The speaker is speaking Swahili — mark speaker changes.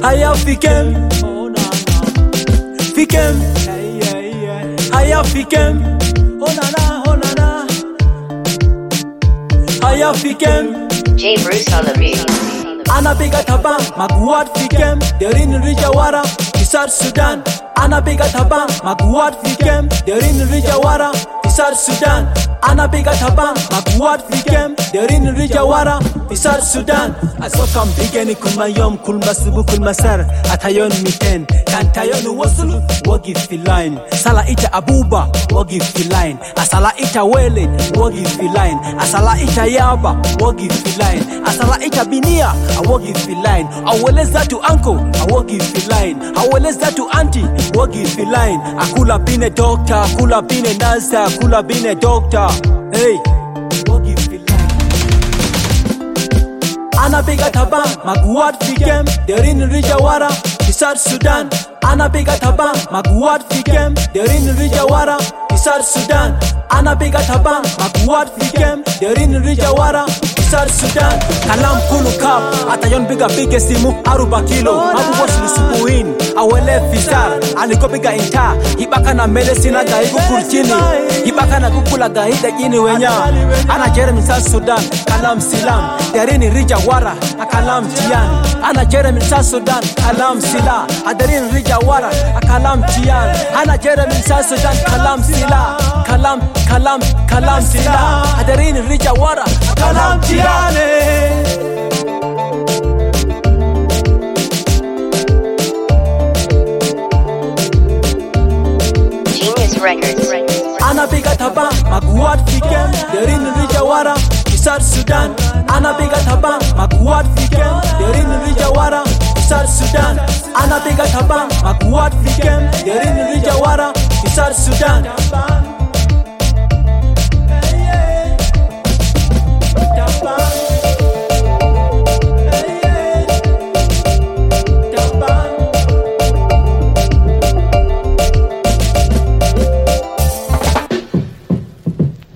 Speaker 1: Aya fikem, fikem, aya fikem, aya fikem.
Speaker 2: J Bruce on the beat.
Speaker 1: Ana bega taba maguat fikem, derin rijawara South Sudan. Ana bega taba maguat fikem, derin rijawara South Sudan. Ana bega taba maguat fikem, derin rijawara South Sudan. Asokam bigeni kulma yom kulma subu kulma sar atayon miten kan tayon wasulu wagi filain sala ita abuba wagi filain asala ita wele wagi filain asala ita yaba wagi filain asala ita binia wagi filain aweleza tu uncle wagi filain aweleza tu auntie wagi filain akula bine doctor akula bine nurse akula bine doctor hey wagi filain. Ana bega taba maguat fikem, derin rijawara South Sudan. Ana bega taba maguat fikem, derin rijawara South Sudan. Ana bega taba maguat fikem, derin rijawara South Sudan. Kalam kulu kap atayon biga bige simu aruba kilo mabu wash lusubuin awele fisar aliko biga inta hibaka na mele sina gaigu kurchini hibaka na kukula gaida jini wenya. Ana Jeremy South Sudan kalam silam derin rijawara akalam tian. Ana Jeremy South Sudan kalam sila adarin rijawara akalam tian. Ana Jeremy South Sudan kalam sila kalam sila adarin rijawara akalam tian.
Speaker 2: Genius Records.
Speaker 1: Ana bega taba maguat fikem, derin rijawara South Sudan. Ana bega taba maguat fikem, derin rijawara South Sudan. Ana bega taba maguat fikem, derin rijawara South Sudan.